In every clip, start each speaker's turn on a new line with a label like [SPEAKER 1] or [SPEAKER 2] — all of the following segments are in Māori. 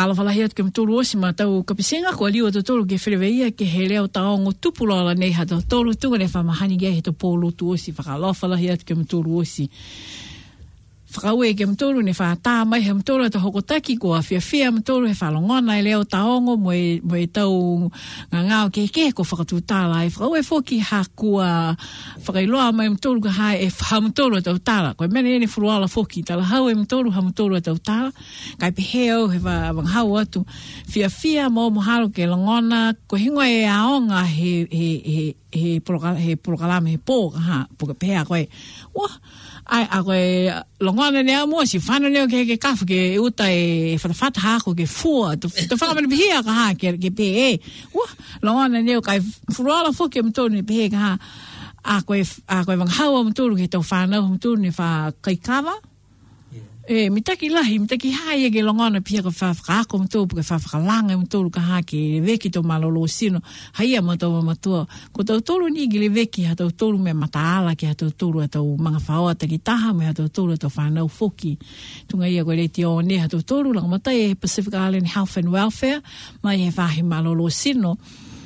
[SPEAKER 1] Whakala whalahiat ke mtulu osi ma tau kapisenga ko aliwa tolu ke whileweia ke he leo taongo tupulala nei ha tolu tunga ne whamahani gea he to polo tu osi whakala whalahiat ke mtulu osi. Whakaue ke mtolu ne whaata mai he mtolu ta hokotaki ko a whiawhia mtolu he whalongona e leo taongo mo e tau ngangao ke ko whakatutala e whakaue foki ha kua whakailoa mai mtolu ka hae e ha mtolu tau tala koe mene ene furuala foki tala hau e mtolu ha mtolu tau tala kai peheo he wanghau atu whiawhia mo mohalo ke longona ko hingoa e aonga he polokalame he pō ka ha puka pehea koe wah ai a koe longona nea mua si whana neo ke kafu ke uta e whatawhata hako ke fua to whakamana pihia ka ha ke pe wah longona neo kai furuala foki mtonu ni pihia ka ha a koe wanghaua mtonu ke tau whanau mtonu ni wha kaikawa mitaki lahi, mitaki haia ke longona pia ka whakako mtonu ke whakalanga mtonu ka ha ke veki to malolo sino haia matau matua ko tau tolu ni ke veki ha tau tolu me mataala ke ha tau tolu ha tau mga whaoa taki taha me ha tau tolu ha tau whanau foki tunga ia koe reti o ne ha tau tolu lang matai e Pacific Island Health and Welfare mai he whahi malolo sino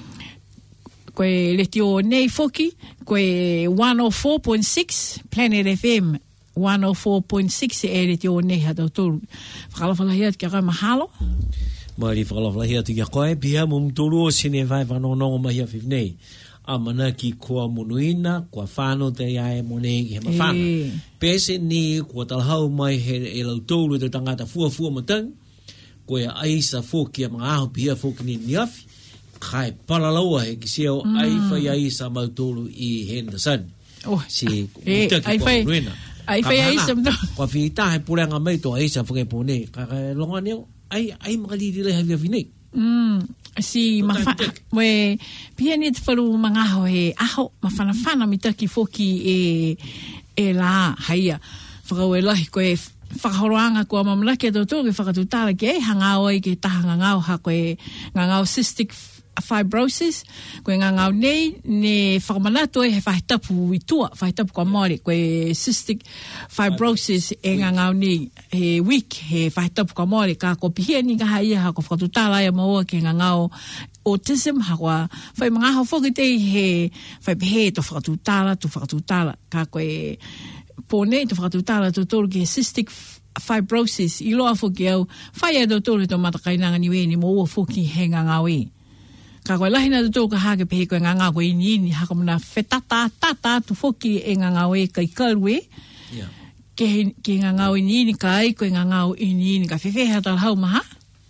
[SPEAKER 1] koe reti o nei foki koe 104.6 Planet FM 104.6 e reti o nei ha tau tolu. Whakalawhalahiat kia kai mahalo.
[SPEAKER 2] Maari whakalawhalahiat kia koe pia mumtulu o sine vai whanonongo mahia whiwnei. A mana ki kua munuina, kua whano te iae monei ki he mawhana. Pese ni kua talahau mai he e lau tolu te tangata fua matang. Koe aisa foki a mga aho pia foki ni niafi. Kai palalaua he ki seo ai aisa mau tolu i Henderson. Si mutaki kua munuina.
[SPEAKER 1] Ai whai aisa mto.
[SPEAKER 2] Kua whita he purenga mai to aisa whakepone. Ka longa neo, ai makaliri leha via vinei.
[SPEAKER 1] Si we pia ni te wharu mga aho he aho mawhanawhana mitaki foki e la haia. Whakau e lahi koe whakahoroanga kua mamlaki a tautou ke whakatutala ke hangao ai ke taha ngangao ha koe ngangao cystic fibrosis koe ngangao nei ne whakamanato e he whahitapu i tua whahitapu kua maori koe cystic fibrosis e ngangao nei he weak he whahitapu kua maori ka ko pihia ni kaha ia ha ko whakatutala ia maua ke ngangao autism ha kua whai mga hao whakitei he whai pehe to whakatutala ka koe pone to whakatutala to tolu ke cystic fibrosis i loa whoki au whai e to tolu to matakainanga niwe ni mo ua whoki he ngangao e ka koe lahina tu tō ka hake pehe koe ngangā koe ini haka muna whetata tu whoki e ngangā e kai karu e ke ngangā ini ka ai koe ngangā ini ka whewheha tala hau maha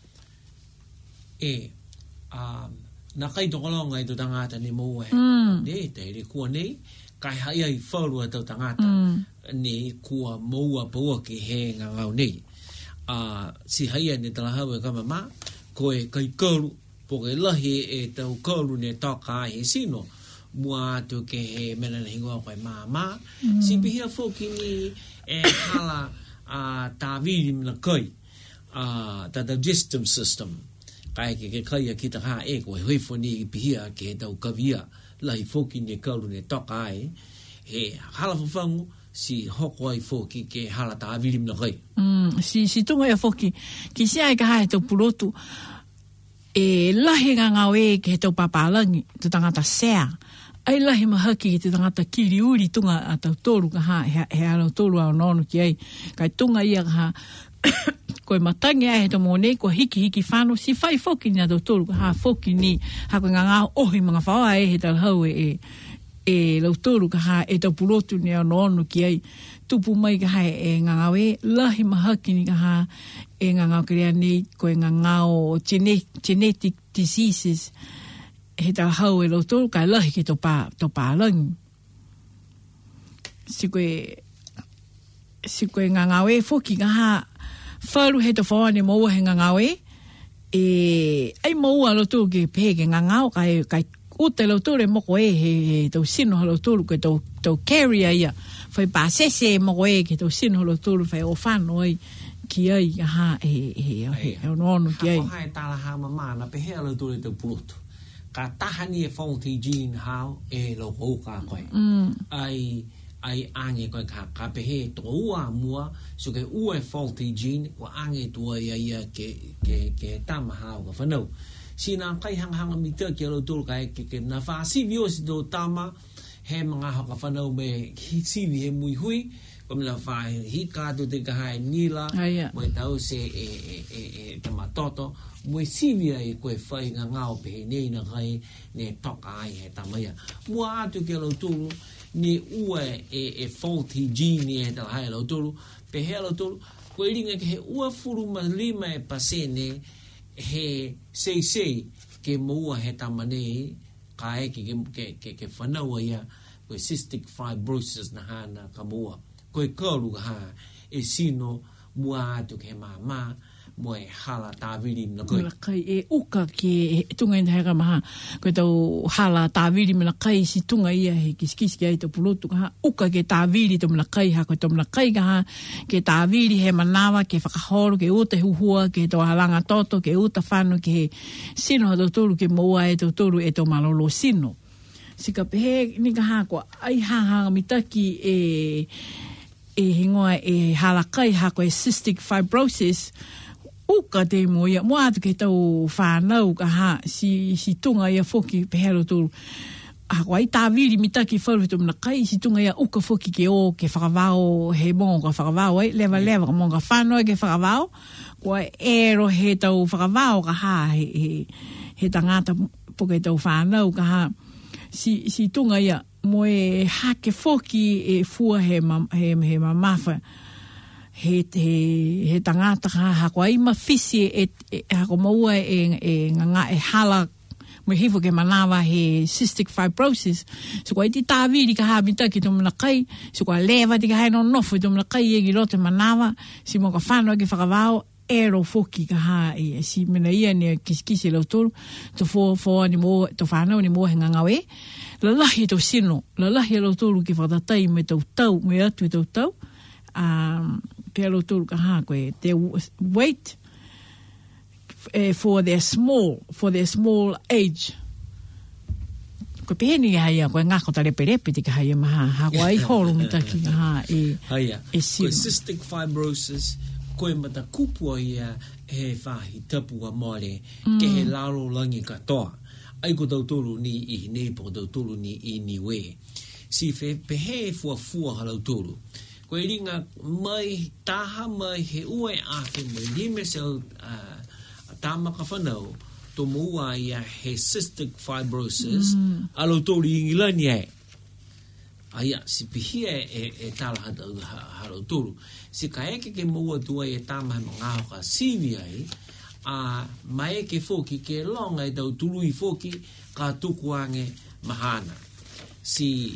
[SPEAKER 2] na kai tokolonga i tō tangata ni mō e ne te re kua nei kai hai ai whaurua tō tangata ne kua mōua paua ke he ngangā nei si hai ai ne tala hau e kama mā koe kai karu Poke lahi e tau kaulu ne toka he sino mua tu ke he mena na hingoa koe mama. Si pihia foki ni e hala ta viri mna kai ta digestive system. Kai ke kai a kita ha e koe hoifo ni pihia ke tau kavia lahi foki ne kaulu ne toka he hala fafangu si hoko ai foki ke hala ta viri mna kai.
[SPEAKER 1] Si tunga ia foki ki sia e ka hae tau purotu e lahi ngangau e ke he tau papalangi te tangata sea ai lahi mahaki ke te tangata kiriuri tunga a tau tolu ka ha he alo tolu au nonu ki ai kai tunga ia ka ha koe matangi ai he tau mone ko hiki whano si whai foki ni a tau tolu ka ha foki ni ha koe ngangau ohi mga whaoa e he tau hau e lau tolu ka ha e tau pulotu ni au nonu ki ai tupu mai ka ha e ngangau e lahi mahaki ni ka ha e ngangau karea nei koe ngangau genetic diseases he tau hau e lo tolu kai lahi ki tau pālangi. Si koe ngangau e foki ka ha wharu he tau whaone maua he ngangau e ai maua lo tolu ke pehe ke ngangau kai uta lo tolu e moko e he tau sino lo tolu ke tau carrier ia whai pāsese e moko e ke tau sino lo tolu whai o whano ai ki ai ha he ono ki ai
[SPEAKER 2] ha tala ha mama na pehe lo tolu te pulotu ka tahani e fonti gene how e lo ko ka koe ai ai ange ko ka pehe to ua mua so ke ua faulty gene ko ange tua ia ke tama ka whanau sina kai hang mita ke lo tolu kai ke na fa si vio si do tama he mga ka whanau me si vi he mui hui ko me la fa hi ka do te ka hai nila mo tau se tama toto mo si vi ai ko fai nga ngao pe nei na kai ne tok ai he tama ya mo atu ke lo tolu ni ua faulty gene e tala hai lo tolu pe he lo tolu ko iringa ke he ua furu ma lima pasene he sei ke moua he tamane ka ke whanau ia ko cystic fibrosis na hana ka moua ko karu ha sino mua atu ke mama mo hala tawiri na ko
[SPEAKER 1] kai uka ke tunga ina hera maha ko tau hala tawiri na kai si tunga ia he kiskis ke to pulotu ha uka ke tawiri to na kai ha ko to na kai ha ke tawiri he manawa ke whakahoro ke uta huhua ke to halanga toto ke uta whanu ke sino do tolu ke moa e to tolu e to malolo sino sika pehe ni ka ha ko ai ha mitaki hingoa hala kai ha ko cystic fibrosis uka te moia mo atu ke tau whanau ka ha si tunga ia foki pehero tolu a wai tā viri mitaki wharutu mna kai si tunga ia uka foki ke o ke whakawao he monga whakawao lewa ka monga whanau ke whakawao kua ero he tau whakawao ka ha he tangata po ke tau whanau ka ha si tunga ia mo hake foki fua he mamafa he tangata ha ko ai mafisi ha ko maua nga hala me hifo ke manawa he cystic fibrosis so ko ti taviri ka ha mita ki to na kai so ko leva ti ka ha no to na kai e girote manawa si mo ka fano ke whakawao ero foki ka ha si mena ia ne kiskisi lo tolu to fo ni mo to fano ni mo nga ngawe la lahi to sino la lahi lo tolu ki whakatai me tau me atu tau pelo tolu ka ha koe the weight for their small age ko peni ia ko ngako tale perepe ti ka ia maha ha ko ai holo mitaki ha
[SPEAKER 2] cystic fibrosis ko mata kupu ia he fahi tapu a mole ke he laro langi katoa ai ko tolu ni I nei po tolu ni I ni we si fe pehe fua halau tolu ko ringa mai taha mai he ue afe mai lime se tama ka whanau to mua ia he cystic fibrosis alo tori ingilani aia si pihia tala halo toru si ka eke ke mua tua tama he mga hoka sivi ai mai ke foki ke longa tau tului foki ka tuku ange mahana si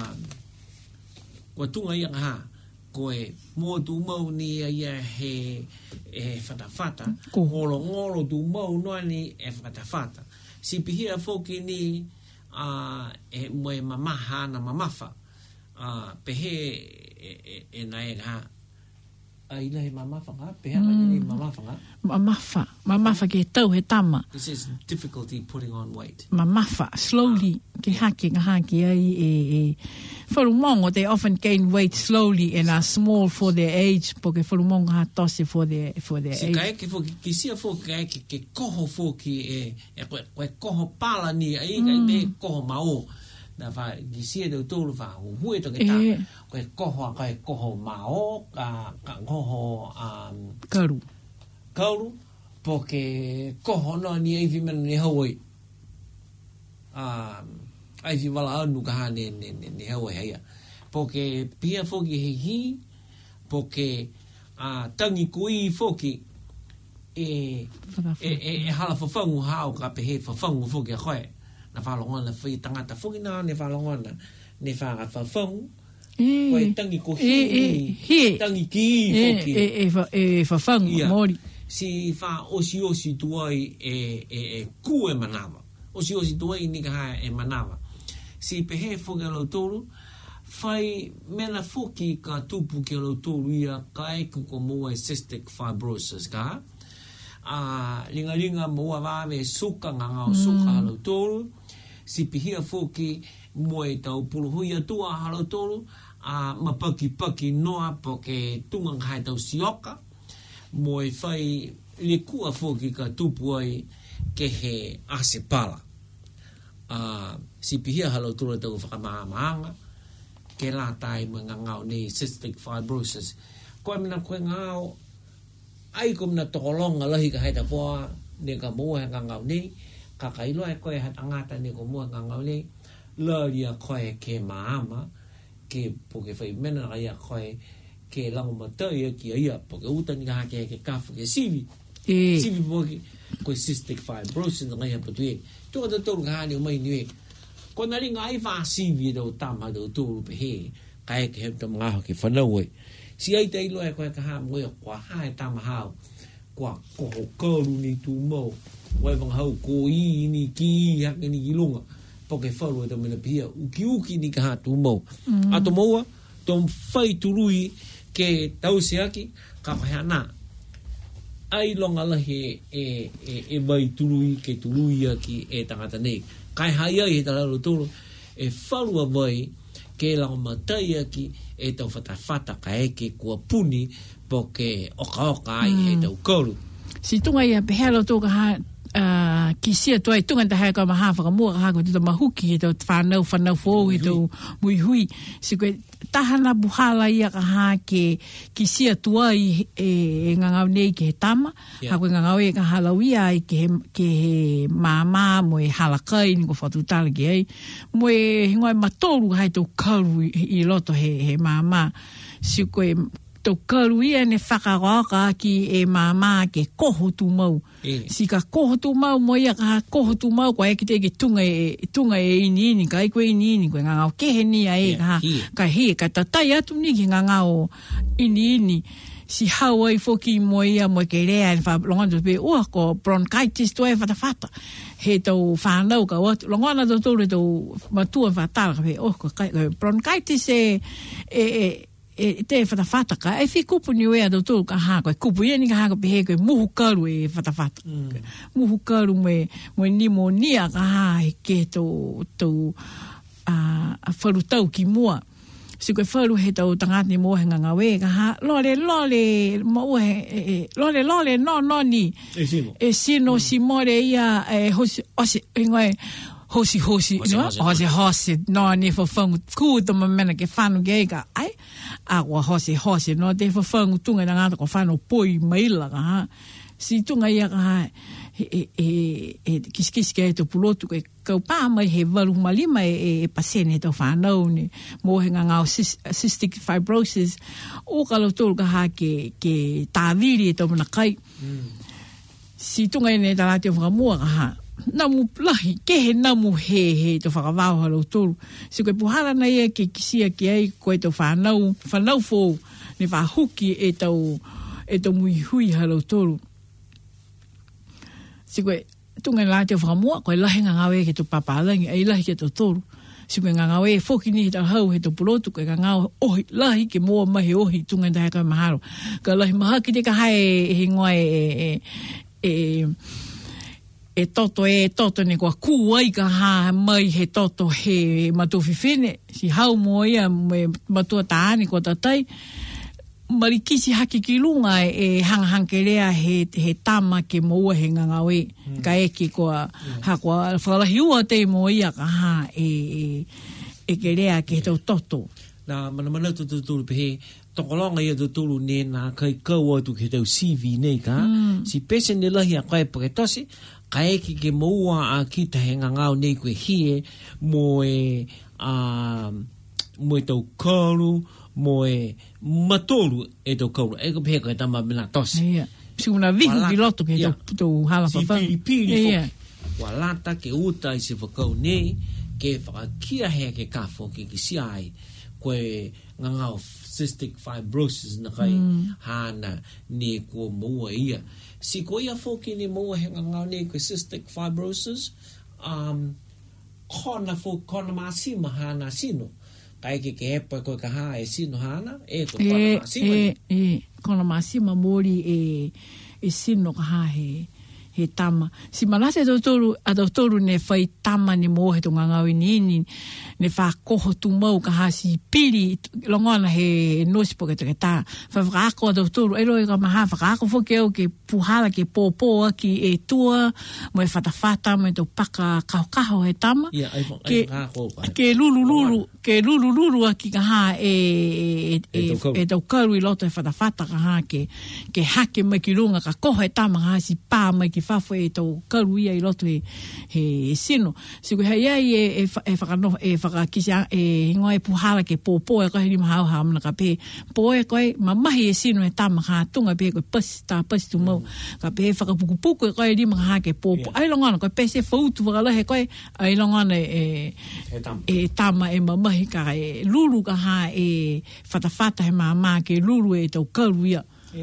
[SPEAKER 2] kwa tunga ia ha koe mo tu mau ni ia he fatafata ngolo tu mau no ni fatafata si pihia foki ni mo mamaha na mamafa pehe nai ha ai lai mamafa pehe ni
[SPEAKER 1] mamafa ke tau he tama
[SPEAKER 2] this is difficulty putting on weight
[SPEAKER 1] mamafa slowly ke haki ai Wharumongo, they often gain weight slowly and are small for their age, porque wharumongo ha tose for their age.
[SPEAKER 2] Si ka eke foki, ki sia foki ke koho foki koe koho pala ni, ai me koho mao. Na wha, ki sia dau tolu wha, hui to ke ta, koe koho mao, ka koho kauru, porque koho no ni eivi mena ni hawai. Ai fi wala anu ka ha ne hawa hea. Poke pia foki he hi, poke tangi kui foki hala whawhangu hao ka pehe whawhangu foki a koe. Na whalongona whi tangata foki na ne whalongona ne whawhangu. Koe tangi ko hi, tangi ki foki.
[SPEAKER 1] Whawhangu, mori.
[SPEAKER 2] Si wha osi tuai kue manawa. Osi tuai ni ka ha manawa. Si pehe foki alo tolu, whai mena foki ka tupu ki alo tolu ia ka eku ko mua cystic fibrosis ka. Ringa mua wawe suka ngangao suka alo tolu. Si pehia foki moe tau puluhuia tua alo tolu, mapaki noa po ke tungang hai tau sioka mo e whai le kua foki ka tupu ai ke he ase pala. Si pihia halo tura tau whakamaamaanga ke la tai mga ngau ni cystic fibrosis. Koe mina koe ngau ai ko mina tokolonga lahi ka haita poa ne ka mua nga ngau ni ka kailo e koe hata ngata ne ko mua nga ngau ni laria koe ke maama ke poke whai mena ria koe ke lango matai ki ia poke utani ka hake ke kafu ke sivi sivi poke koe cystic fibrosis nga ia potue tuka ta tolu ka hani o mai niwe ko nari nga ai wha sivi do tama do tolu pe he ka ke hepta mga ho ke whanau e si ai te ilo e koe ka haa mwe kwa hae tama hao kwa koho karu ni tu mo wai wang hau ko i ni ki hake ni ilunga poke wharu e ta mena pia uki ni ka haa tu mo ato moa tom whai turui ke tau seaki ka whai ana ai longa lahi e mai turui ke turui aki e tangata nei kai hai ai he talaro turu e wharu a vai ke lango matai aki e tau whatawhata ka eke kua puni po ke oka ai he tau kauru.
[SPEAKER 1] Si tunga ia pehelo tō ka ha ki sia toai tunga ta hae ka maha whakamua ka hako tito mahuki he tau whanau fōu he tau mui hui. Si koe tahana buhala ia ka ha ke ki sia tuai e ngangau nei ke he tama. Hako ngangau e ka halau ia ai ke he māmā mo e halakai ni ko whatutala ki ai. Mo e ngoi matoru hai tau kauru i loto he māmā. Si koe tau karu ia ne whakaroaka ki e māmā ke koho tu mau. Si ka koho tu mau mo ia ka koho tu mau kwa eke te ke tunga e ini ka iko ini koe ngangau kehe ni a e ka he ka tatai atu ni ki ngangau ini si hau ai foki mo ia mo ke rea en longa pe ua ko bronchitis to e whatawhata he tau whanau ka watu longa to tōre tau matua whatala ka pe ko bronchitis te whatawhata ka e whi kupu ni wea tau tōru ka hako e kupu ia ni ka hako pe he koe muhu karu e whatawhata muhu karu mo pneumonia ka ha ke tau wharutau ki mua. Si koe wharu he tau tangata ni mohe nganga we ka ha lole no ni e sino si more ia hosi no ni fo fangu ku to mamena ke fanu ge ka ai agua hosi no te fo fangu tunga ngata ko fanu poi maila ka ha si tunga ia ka kiskis ke to pulotu ke kau pa mai he valu malima e pasene to whanau ni mo he ngangau cystic fibrosis o kalo tolu ka ha ke tāwiri e to mana kai si tunga ine talate o whakamua ka ha namu lahi ke he namu he to whakawao halo tolu si koe puhala na ia ke kisia ki ai koe to whanau fō ni whahuki e to mui hui halo tolu. Si koe tunga la te whakamua, koe lahi ngangau e ke to papalangi, ai lahi ke to toru. Si koe ngangau e whoki ni he tau hau he to pulotu, koe ngangau ohi, lahi ke mua mahi ohi tunga tahe kai maharo. Ka lahi maha ki te ka hae he ngoai toto ne kua kuai ka ha mai he toto he matowhiwhine. Si hau mua ia me matua taani kua tatai. Marikisi haki ki lunga e hanghankerea he tama ke moua he ngangau e ka eki koa hakua whalahi ua te mo ia ka ha e ke rea ke tau toto.
[SPEAKER 2] Na mana tuturu pehe tokolonga ia tuturu ne na kai kau atu ke tau CV nei ka si pese ne lahi a koe paketosi ka eki ke moua a kita he ngangau nei koe hie mo e tau karu mo e matoru e tau kaura. E ko pehe koe tama mina tosi.
[SPEAKER 1] Si una vihu ki loto ke tau hala whawhau.
[SPEAKER 2] Si piri fo. Walata ke uta i se whakau nei, ke whakakia hea ke kafo ke kisia ai, koe ngangau cystic fibrosis na kai hana ne kua maua ia. Si koe ia fōki ne maua he ngangau ne koe cystic fibrosis, kona masima hana sino. Kai ke hepa koe ka haa e sino hana, e ko kona masima.
[SPEAKER 1] Kona masima mori e sino ka haa he he tama. Si malase a tolu ne whai tama ne mo he tunga ngau ini ne whakoho tu mau ka hasi piri longona he nosi po ke te tā. Whakako a tolu e roi ka maha whakako whoke au ke puhala ke pōpōa ki e tua mo e whatawhata mo e tau paka kaho he tama. Ke lulu a ki ka ha e tau karu i loto e whatawhata ka ha ke hake mai ki runga ka koho e tama ha si pā mai ki whafo e tau karu ia i loto he sino. Si koe hei ai e whakakisia e ingoa e puhala ke pōpō e koe ni mahau hamana ka pē. Pō e koe mamahi e sino e tama ha tunga pē koe pasi tu mau. Ka pē whakapukupuku e koe ni maha ha ke pōpō. Ai longana koe pēse whautu wakalahe koe ai longana e tama e mamahi ka e lulu ka ha e whatawhata he mama ke lulu e tau karu ia.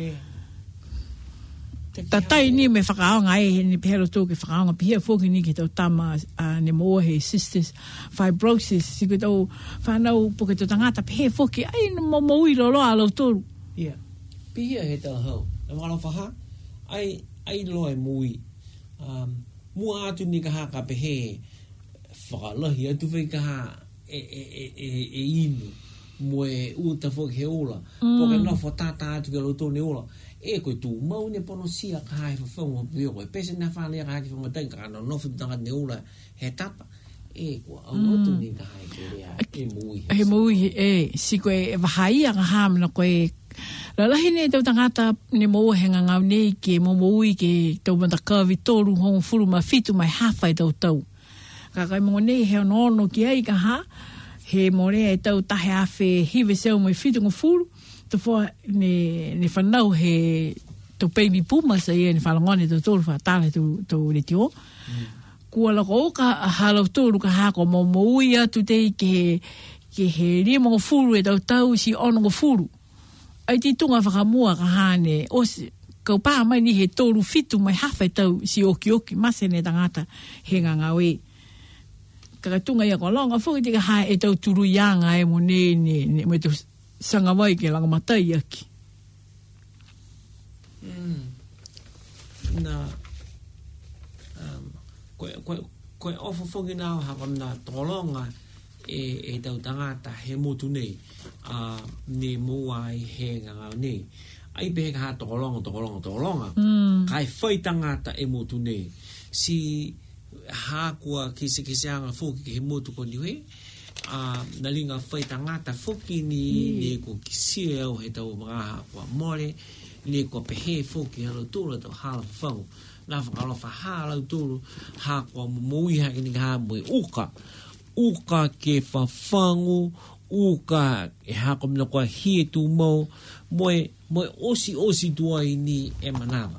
[SPEAKER 1] Tatai ni me whakaonga e ni pehero tō ke whakaonga pihia fōki ni ke tau tama ne moa he cystic fibrosis si ke tau whanau po ke tau tangata pehia fōki ai no maui lolo a lau tōru.
[SPEAKER 2] Ia, pihia he tau hau. Na wala whaha, ai loe mui. Mua atu ni ka ha ka pehe whakalahi atu whai ka ha e inu. Moe uta fōki he ola. Po ke nofo tata atu ke lau tō ne ola. E koe tū mau ne pono sia ka hai whawhau pio koe pese na whanea ka haki whamatai ka ana nofu tanga ne ula he tapa e koe au atu ni ka hai ke rea e mui
[SPEAKER 1] he mui si koe wahai a ka hamana koe lalahi ne tau tangata ne moua he ngangau nei ke moui ke tau mata kawi tōru hongo furu ma fitu mai hawhai tau ka kai mongo nei he ono ki ai ka ha he more e tau tahe awhe hiwe seu mai fitu ngo furu te fo ne whanau he tau baby puma sa ia ni whalangone tau tōru whatale tau le tio. Kua lako o ka halau tōru ka hako mo moui atu tei ke he ria mongo furu e tau si ono ngo furu. Ai ti tunga whakamua ka hane o kau pā mai ni he tōru fitu mai hawhai tau si oki mase ne tangata he ngangau e. Kakatunga ia ko longa fuki tika hae e tau turu ianga e mo ne mo e tau sanga mai ke langa matai aki.
[SPEAKER 2] Na koe ofo whoki nao hakam na tolonga e tau tangata he motu nei ne mua i he ngangau nei. Ai pehe ka ha tolonga. Kai whai tangata e motu nei. Si hakua kise anga whoki ke he motu ko niwe. Na linga whai tangata whoki ni ko kisia au he tau mga kua more, ni ko pehe whoki halau tūra tau hala whau. Nā whakalofa halau tūru, ha kua mui haki ni ka mui uka ke whawhangu, uka e hako mina kua hie tū mau, moe osi tuai ni e manawa.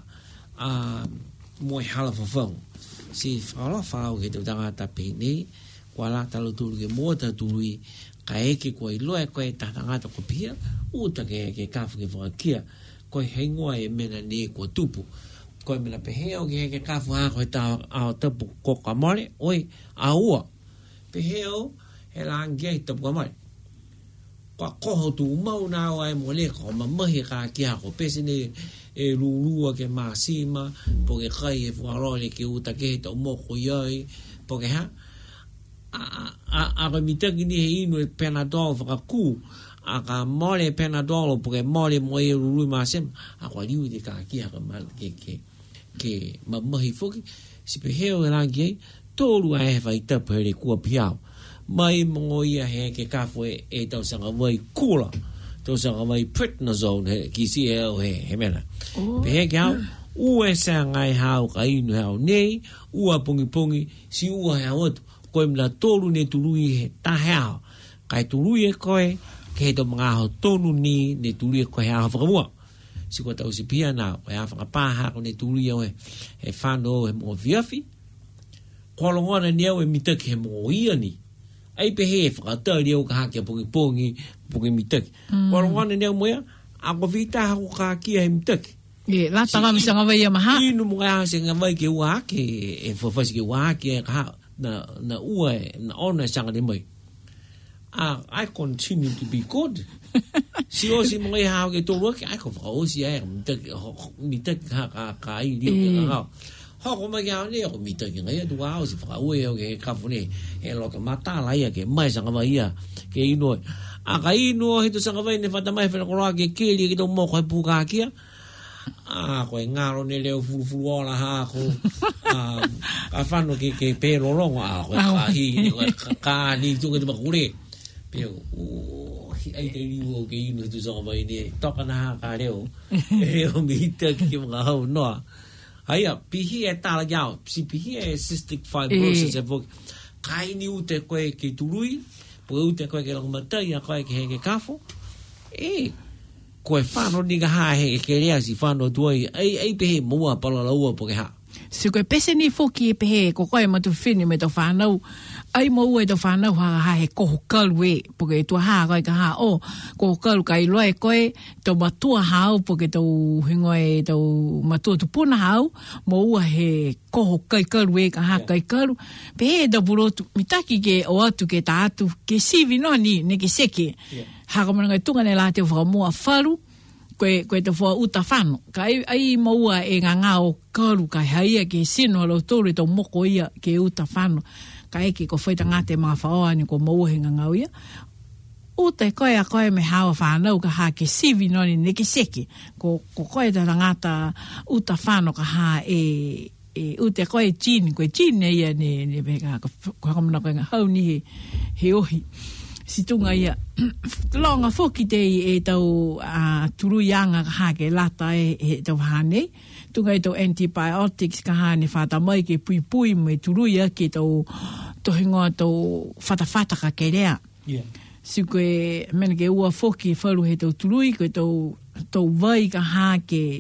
[SPEAKER 2] Moe hala whawhangu. Si whakalofa au he tau tangata pehe nei, kua la talo tūru ke mua ta tūrui, ka eke kua i loe koe tātangata ko pia, uta ke kafu ke whakakia, koe hengoa e mena ne kua tupu. Koe mena peheo ke kafu hako e tā ao tapu koka mare, oi, a ua. Peheo he langia i tapu ka mare. Kua koho tū mau nā o ai mo le, ko mamahi ka ki hako, pese ne e rūrua ke māsima, po ke kai e wharole ke uta ke he tau moko iai, po ke ha, a ka mitaki ni he inu e Panadol whakaku, a ka mole Panadol po ke mole mo e rurui māsema, a kua riu te ka ki haka ke mamahi whoki, si peheo e rangi ei, tōru a he whai tapu he re kua piao. Mai mongo ia he ke kafu e tau sanga wai kula, tau sanga wai prednisone he ki si he mena. Pehe ke hau, ua e sanga e hau ka inu hau nei, ua pungi, si ua he hau atu, koe mla tōru ne turui he tahe hau, kai turui e koe, ke he tau mga hau tonu ni ne turui e koe he hau whakamua. Si koe tau si pia nao, koe hau whakapāha ko ne turui au he whāno he mua viafi, kua longona ni au e mitaki he mua ia ni, ai pehe e whakatari au ka haki a pungi mitaki. Kua longona ni au moia, a ko vita hako ka haki a he mitaki.
[SPEAKER 1] La tanga mi sanga vai maha.
[SPEAKER 2] Inu mga hau se ngawai ke ua haki, e whawhasi ke ua haki e ka hau, na ua e, na ona e sanga ni mai. I continue to be good. Si osi mga i hau ke tōru aki, ai ko whakaosi ai, mitaki ka ai rio ke ngau. hoko mai ga ne ko mita ki ngai tu au si fa ue ke ka fune e lo ka mata la ia ke mai sanga mai ia ke ino a ka ino he tu sanga vai ne fata mai fa ko ra ke ke li ke do mo ko pu ka kia a ko ngaro ne le fu ola ha ko a fanno ke pe lo lo a ko ka hi ka ni tu ke ba kure pe ai te ni o ke ino tu sanga vai ne to ka na ka le o e o mita ki mo ha no Aia, pihi e tala iau, si pihi e cystic fibrosis e voki. Kai ni ute koe ke turui, po ute koe ke langumatai, a koe ke heke kafo. Koe whano ni ka haa heke ke rea si whano tuai, ai pehe mua pala laua po ke haa.
[SPEAKER 1] Si koe pese ni foki e pehe, ko koe matu whini me to whanau, ai mo e to whanau ha he koho kalu e, poke tua haa koe ka haa, koho kalu ka iloa e koe, to matua hao, poke tau hingoe tau matua tupuna hao, mo ua he koho kai kalu e ka haa kai kalu, pehe e tau purotu, mitaki ke o atu ke ta atu, ke sivi no ni, ne ke seke, haka mana tunga ne la te whakamua wharu, koe te whua uta whano. Ka ai maua e ngā ngāo karu kai haia ke sino alo tōre tau moko ia ke uta whano. Ka eke ko whaita ngāte mga whaoa ni ko maua he ngā ngāo ia. Uta e koe a koe me hawa whanau ka haa ke sivi noni ne ke seke. Ko koe ta ngāta uta whano ka haa uta e koe jini. Koe jini ia ne peka ko hakamana koe ngā hau ni he ohi. Si tunga ia, longa foki te e tau turuianga ka haa ke lata e tau hane. Tunga e tau antibiotics ka haa ne whata mai ke pui me turuia ke tau tohingoa tau whata ka ke rea. Si koe mena ke ua foki wharu he tau turui, koe tau vai ka haa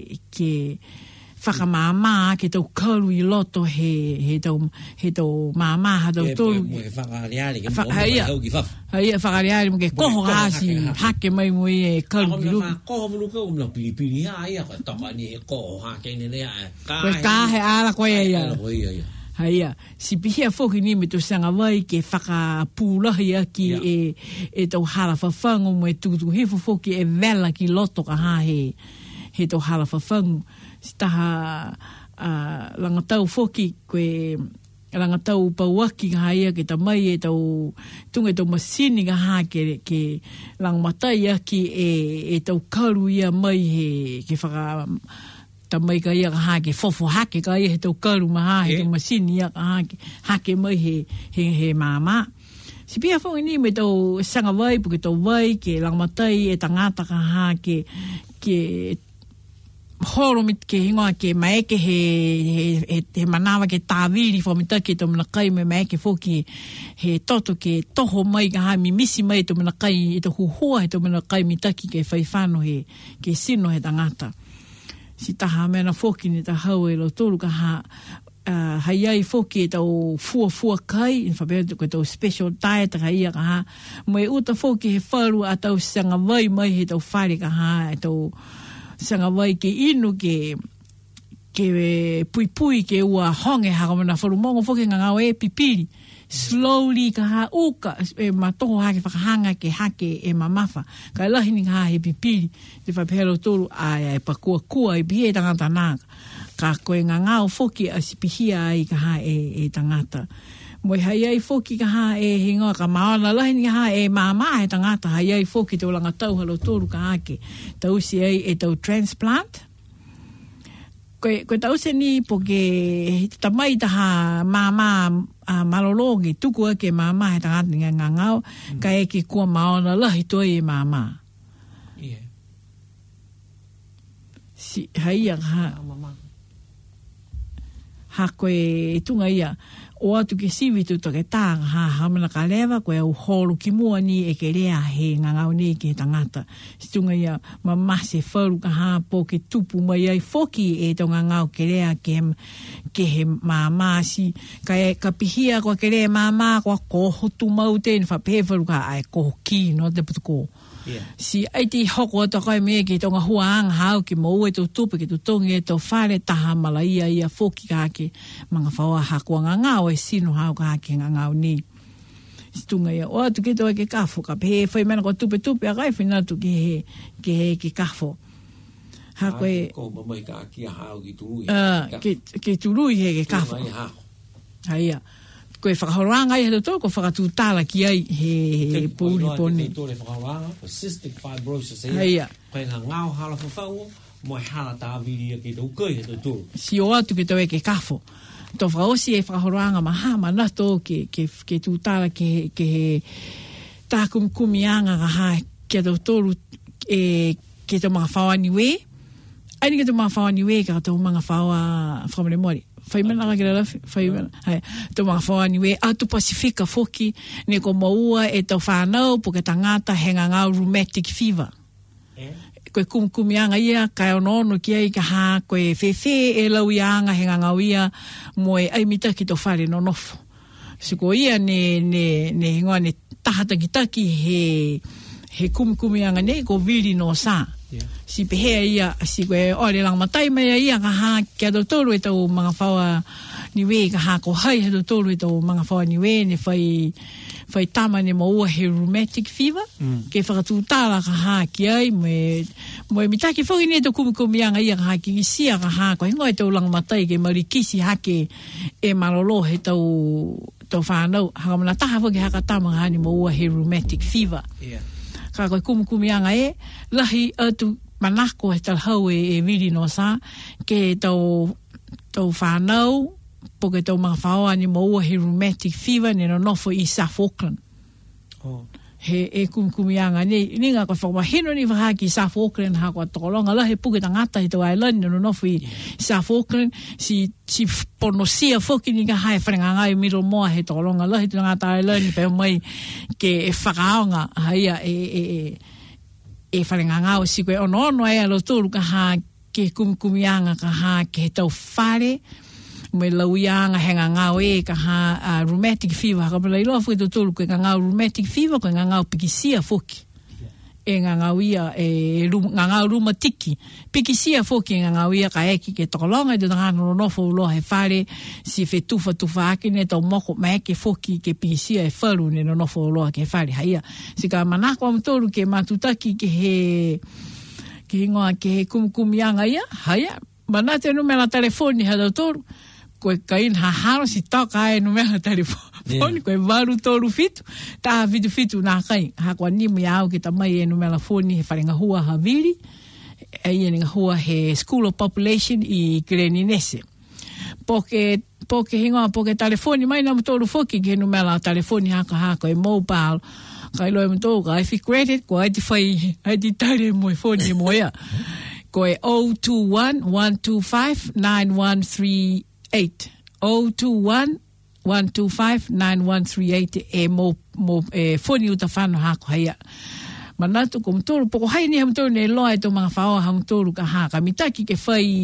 [SPEAKER 1] ke whakamāmā ke tau karu i loto he tau māmā ha tau tōru.
[SPEAKER 2] He whakareare ke mō hau ki whaf.
[SPEAKER 1] Haia whakareare mo ke koho hasi hake mai mo e karu ki rupi.
[SPEAKER 2] Koho mulu ka umla pili haia koe toka ni he koho hake ni rea.
[SPEAKER 1] Koe kāhe ala koe ia. Haia, si pihia whoki ni me tu sanga wai ke whakapūlahi aki e tau hala whawhangu mo e tukutuku hifo whoki e vela ki loto ka ha he tau hala whawhangu. Taha langatau foki koe langatau pauaki ka haia ke tamai e tau tunga tau masini ka haa ke langmatai aki e tau karu ia mai ke whaka tamai ka ia ka haa ke fofo hake ka ia he tau karu maha he tau masini ia ka haa ke hake mai he māma. Si pia whongi ni me tau sanga wai puke tau wai ke langmatai e tangata ka haa ke horo mit ke hingoa ke maeke he manawa ke tāwiri whamita ke tō manakai me maeke fōki he toto ke toho mai ka haa mimisi mai tō manakai e tō huhua he tō manakai mitaki ke whaifano ke sino he tangata. Si taha mena fōki ni ta hau e lo tōru ka haa hai ai fōki e tau fua kai in whapea ko tau special diet ka ia ka haa mo e uta fōki he wharu a tau sanga vai mai he tau whare ka haa e tau sanga wai ke inu ke pui ke ua honge hakamana wharumongo whoke ngā ngau e pipiri slowly ka haa uka e matoho hake whakahanga ke hake e mamafa ka lahini ka haa he pipiri te whapehero tōru ai pakua kua e bihe tangata nāka ka koe ngā ngau whoke a sipihia ai ka haa e tangata moi hai ai whoki ka haa e hingoa ka maona lahini ka haa e māmaa he tangata hai ai whoki te ulanga tau halo tōru ka hake tau si ai e tau transplant koe tau se ni po ke tamai taha māmaa malologi tuku ake māmaa he tangata ngā ngau ka e ke kua maona lahi toi e māmaa si hai a ha koe tunga ia o atu ke sivitu to ke tāga hamana ka lewa koe au horo ki mua ni e ke rea he ngangau ni ke tangata. Situnga ia mamase wharu ka haa po ke tupu mai ai foki e to ngangau ke rea ke he mamasi. Ka pihia koe ke rea mama koe ko hotu mau te ni whapehe wharu ka ai ko ki no te putu ko. Si ai ti hoko ata kai me ke tonga huang hau ki mo e to tupe ke to tongi e to whare taha malaia ia foki ka ke mga whaua hakua ngangau e sino hau ka ke ngangau ni. Situnga ia o atu ke toa ke kafo ka pehe whai mena ko tupe a kai whina tu ke kafo. ha koe
[SPEAKER 2] ko mai ka ki hao ki tului
[SPEAKER 1] ke tului he ke kafo haia koe whakahoranga i hato tō ko whakatūtala ki ai he pōuri pōne
[SPEAKER 2] tō le whakahoranga cystic fibrosis
[SPEAKER 1] haia
[SPEAKER 2] koe ngā ngāo hala whawhau mo hala tāwiri ki tō kai hato tō
[SPEAKER 1] si o atu ke tau e ke kafo tō whaosi e whakahoranga maha mana tō ke tūtala ke he tākumkumianga ka hae ke tau tōru ke tau mga whawani we aini ke tau mga whawani we ka tau mga whawamare mori whaimana ka kira lafi whaimana tau mga whawani we atu Pasifika foki ne ko maua e tau whanau po ke tangata henga ngau rheumatic fever koe kumkumianga ia kai ono ki ai ka ha koe fefe e lau ianga henga ngau ia mo e aimita ki tau whare no nofo siko ia ne hingoa ne tahata ki taki he kumkumianga ne ko viri no sa si pehea ia si koe ore lang matai mai ia ka ha kia tolu e tau mga whaua niwe ka ha ko hai he tolu e tau mga whaua niwe ne whai tama ne maua he rheumatic fever ke whakatūtala ka ha ki ai mo e mitaki whaki ne tau kumkumianga ia ka ha ki isia ka ha ko hingo e tau lang matai ke marikisi hake e malolo he tau whanau haka mana taha whaki haka tama ka ha ni maua he rheumatic fever ka koe kumkumianga lahi atu manako he talhau e viri no sa ke tau whanau po ke tau mga whaoa ni maua he rheumatic fever ne no nofo i South Auckland he kumkumianga ni ngā koe whakamahino ni whahaki i South Auckland ha koe tokolonga lahi puke tangata he tau island ne no nofo i South Auckland si ponosia foki ni ka hae whanengangai miro moa he tokolonga lahi tangata island ni peo mai ke whakaonga haia e whanengangau si koe ono e alo tōru ka ha ke kumkumianga ka ha ke he tau whare me lauianga henga ngau ka ha rheumatic fever ka pala iloa fuke tōru koe ka ngau rheumatic fever koe ngau pikisia foki e ngau ia ngau rheumatiki pikisia foki ngau ia ka eki ke tokolonga te tangana nofo uloa he whare si fe tufa aki ne tau moko maeke foki ke pikisia e wharu ne nofo uloa ke whare haia si ka manako am tōru ke matutaki ke hingoa ke he kumkumianga ia haia manate numera telefoni hada tōru koe kain haharo si toka e numera telefoni koe varu tōru fitu taha fitu nā kai hakoa nimu ia au ki tamai e numera foni he wharenga hua haviri e ia hua he School of Population i Greninese poke hingoa poke telefoni mai na tōru foki ke numera telefoni haka e mobile kai loe mto ka if credit ko ai ti tare mo phone mo ya ko 021 125 9138 021 125 9138 e mo phone uta fano ha ko ya manatu ko mto poko hai ni mto ne loe to mga fao ha mto ka ha ka mitaki ke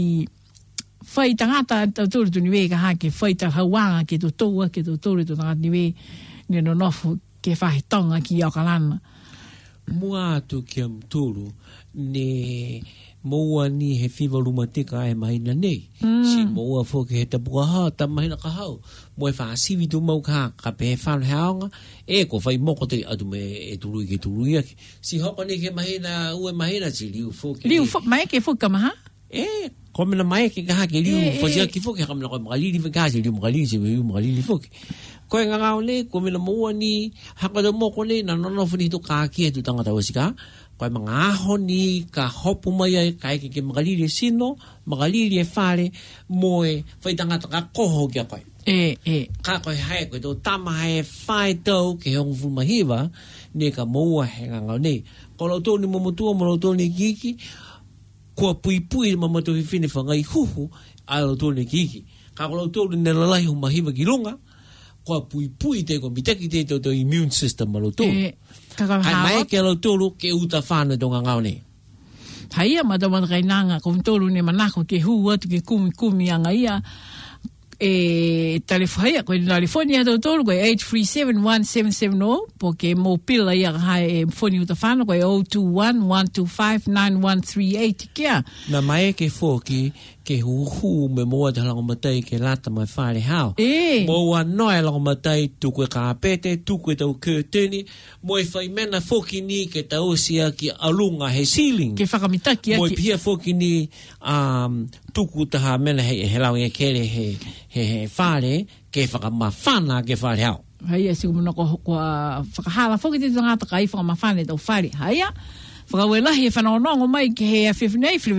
[SPEAKER 1] fai tangata tōru tu niwe ka ha ke fai ta hawanga ke to toa ke to tōru tu tangata niwe ne no nofu ke whahe tonga ki Aukalana.
[SPEAKER 2] Mua atu ki am tūru ne moua ni he whiwa rumatika e mahina nei. Si moua fōke he tapuka hao, ta mahina ka hao. Mo e whaasiwi tu mau ka pe he whanu haonga, e ko whai moko te atu me e turui ke turui aki. Si hoka ni ke mahina, ue mahina si liu fōke.
[SPEAKER 1] Liu mai ke fōka maha?
[SPEAKER 2] Ko mena mai ke kaha ke liu whazia ki fōke, ka mena koe magaliri whakaha si liu magaliri si liu magaliri fōke. Koe ngangau le, ko mena moua ni, haka da moko le, na nonofu ni to kākia tu tangata wasika, koe mga aho ni, ka hopu mai ai, ka eke ke magaliri e sino, magaliri e whare, moe, whai tangata ka koho kia koe. Ka koe hae koe tō tama hae whae tau, ke hongu fulmahiwa, ne ka moua he ngangau ne. Ko lau tō ni momotua, mo lau tō ni kiki, kua pui mamato hi whine whangai huhu, a lau tō ni kiki. Ka lau tō ni nalalahi humahiwa ki runga, kua pui te ko mitaki te to immune system malo to hai mai ke lo tolu ke uta fana do ngau ne
[SPEAKER 1] haia madama kai nanga ko tolu ne manako ke hu atu ke kumi anga ia telefonia ko telefonia do tolu ko 8371770 porque mo pila ia hai phone uta fana ko 021 125 9138 kia
[SPEAKER 2] na mai ke foki ke hu me moa te lango matai ke lata mai whare hao. Moa noe lango matai tuku e ka pete, tuku e tau curtaini, mo e whai mena foki ni ke tau sia ki alunga he ceiling.
[SPEAKER 1] Ke whakamitaki
[SPEAKER 2] mo e pia foki ni tuku taha mena he lau e kere he whare ke whakamawhana ke whare hao.
[SPEAKER 1] Haia, siku muna ko whakahala foki te tangata kai whakamawhane tau whare. Haia, whakawelahi e whanonongo mai ke he a whiwhinei